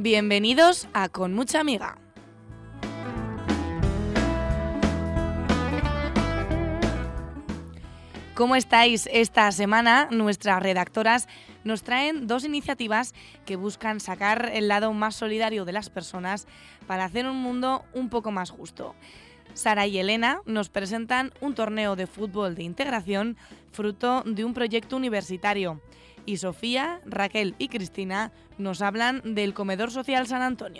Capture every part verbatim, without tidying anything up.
Bienvenidos a Con Mucha Amiga. ¿Cómo estáis? Esta semana nuestras redactoras nos traen dos iniciativas que buscan sacar el lado más solidario de las personas para hacer un mundo un poco más justo. Sara y Elena nos presentan un torneo de fútbol de integración fruto de un proyecto universitario. Y Sofía, Raquel y Cristina nos hablan del Comedor Social San Antonio.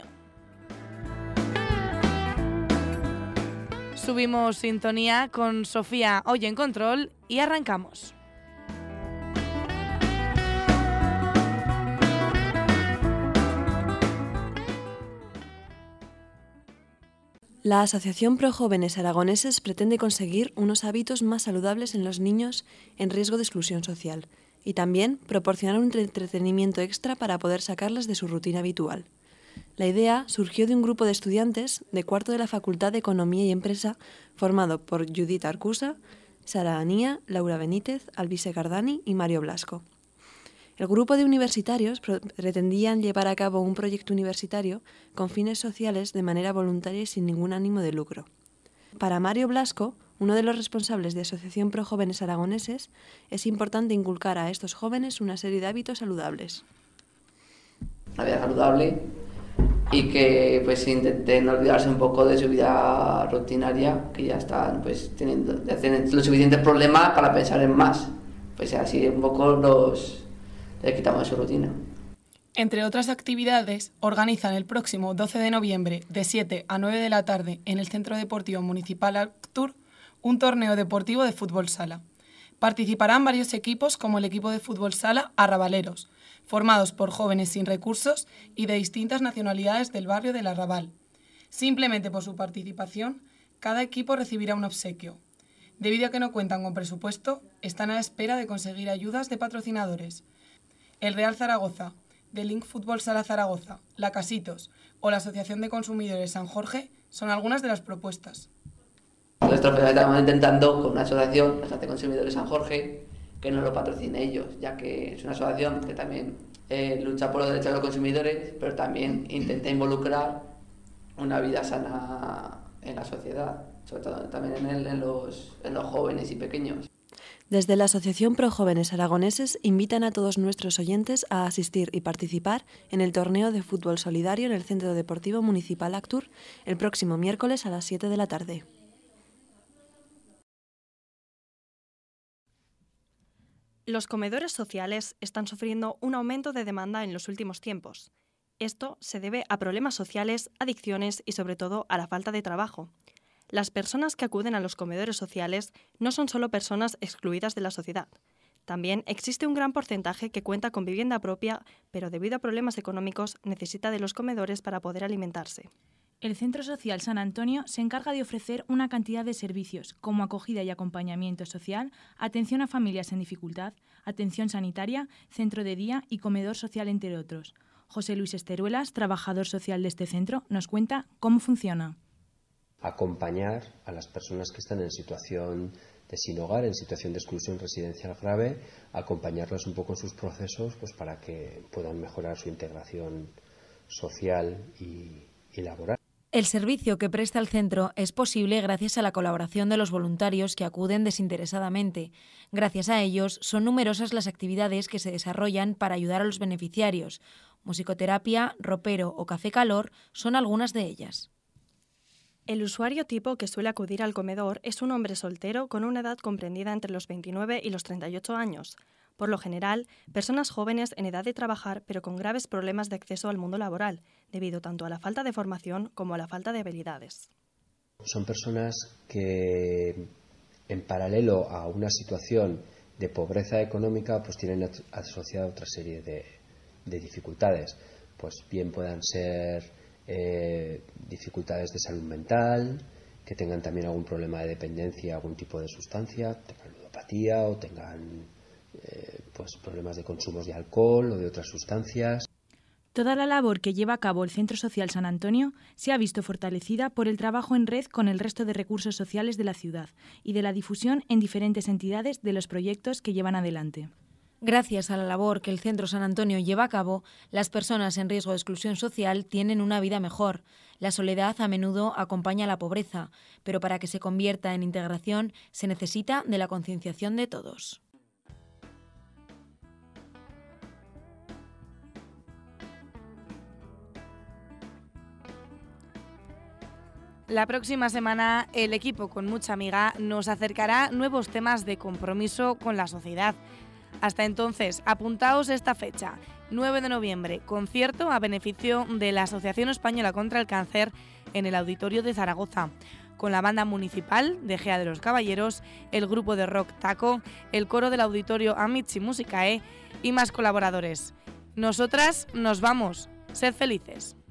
Subimos sintonía con Sofía hoy en control y arrancamos. La Asociación Pro Jóvenes Aragoneses pretende conseguir unos hábitos más saludables en los niños en riesgo de exclusión social y también proporcionar un entretenimiento extra para poder sacarles de su rutina habitual. La idea surgió de un grupo de estudiantes de cuarto de la Facultad de Economía y Empresa formado por Judith Arcusa, Sara Anía, Laura Benítez, Alvise Cardani y Mario Blasco. El grupo de universitarios pretendían llevar a cabo un proyecto universitario con fines sociales de manera voluntaria y sin ningún ánimo de lucro. Para Mario Blasco, uno de los responsables de Asociación Pro Jóvenes Aragoneses, es importante inculcar a estos jóvenes una serie de hábitos saludables. Una vida saludable y que pues intenten olvidarse un poco de su vida rutinaria, que ya están pues teniendo ya tienen los suficientes problemas para pensar en más. Pues así un poco los les quitamos de su rutina. Entre otras actividades, organizan el próximo doce de noviembre de siete a nueve de la tarde en el Centro Deportivo Municipal Actur un torneo deportivo de fútbol sala. Participarán varios equipos como el equipo de fútbol sala Arrabaleros, formados por jóvenes sin recursos y de distintas nacionalidades del barrio del Arrabal. Simplemente por su participación, cada equipo recibirá un obsequio. Debido a que no cuentan con presupuesto, están a la espera de conseguir ayudas de patrocinadores. El Real Zaragoza, The Link Fútbol Sala Zaragoza, La Casitos o la Asociación de Consumidores San Jorge son algunas de las propuestas. Nosotros estamos intentando con una asociación, la Asociación de Consumidores San Jorge, que nos lo patrocine ellos, ya que es una asociación que también eh, lucha por los derechos de los consumidores, pero también intenta involucrar una vida sana en la sociedad, sobre todo también en, el, en, los, en los jóvenes y pequeños. Desde la Asociación Pro Jóvenes Aragoneses invitan a todos nuestros oyentes a asistir y participar en el torneo de fútbol solidario en el Centro Deportivo Municipal Actur el próximo miércoles a las siete de la tarde. Los comedores sociales están sufriendo un aumento de demanda en los últimos tiempos. Esto se debe a problemas sociales, adicciones y sobre todo a la falta de trabajo. Las personas que acuden a los comedores sociales no son solo personas excluidas de la sociedad. También existe un gran porcentaje que cuenta con vivienda propia, pero debido a problemas económicos necesita de los comedores para poder alimentarse. El Centro Social San Antonio se encarga de ofrecer una cantidad de servicios como acogida y acompañamiento social, atención a familias en dificultad, atención sanitaria, centro de día y comedor social, entre otros. José Luis Esteruelas, trabajador social de este centro, nos cuenta cómo funciona. Acompañar a las personas que están en situación de sin hogar, en situación de exclusión residencial grave, acompañarlas un poco en sus procesos pues para que puedan mejorar su integración social y, y laboral. El servicio que presta el centro es posible gracias a la colaboración de los voluntarios que acuden desinteresadamente. Gracias a ellos son numerosas las actividades que se desarrollan para ayudar a los beneficiarios. Musicoterapia, ropero o café calor son algunas de ellas. El usuario tipo que suele acudir al comedor es un hombre soltero con una edad comprendida entre los veintinueve y los treinta y ocho años. Por lo general, personas jóvenes en edad de trabajar pero con graves problemas de acceso al mundo laboral, debido tanto a la falta de formación como a la falta de habilidades. Son personas que, en paralelo a una situación de pobreza económica, pues tienen asociada otra serie de, de dificultades. Pues bien puedan ser eh, dificultades de salud mental, que tengan también algún problema de dependencia, algún tipo de sustancia, tengan ludopatía o tengan eh, pues problemas de consumos de alcohol o de otras sustancias. Toda la labor que lleva a cabo el Centro Social San Antonio se ha visto fortalecida por el trabajo en red con el resto de recursos sociales de la ciudad y de la difusión en diferentes entidades de los proyectos que llevan adelante. Gracias a la labor que el Centro San Antonio lleva a cabo, las personas en riesgo de exclusión social tienen una vida mejor. La soledad a menudo acompaña a la pobreza, pero para que se convierta en integración se necesita de la concienciación de todos. La próxima semana el equipo Con Mucha Amiga nos acercará nuevos temas de compromiso con la sociedad. Hasta entonces, apuntaos esta fecha, nueve de noviembre, concierto a beneficio de la Asociación Española contra el Cáncer en el Auditorio de Zaragoza, con la banda municipal de Gea de los Caballeros, el grupo de rock Taco, el coro del Auditorio Amici Musicae y más colaboradores. Nosotras nos vamos. Sed felices.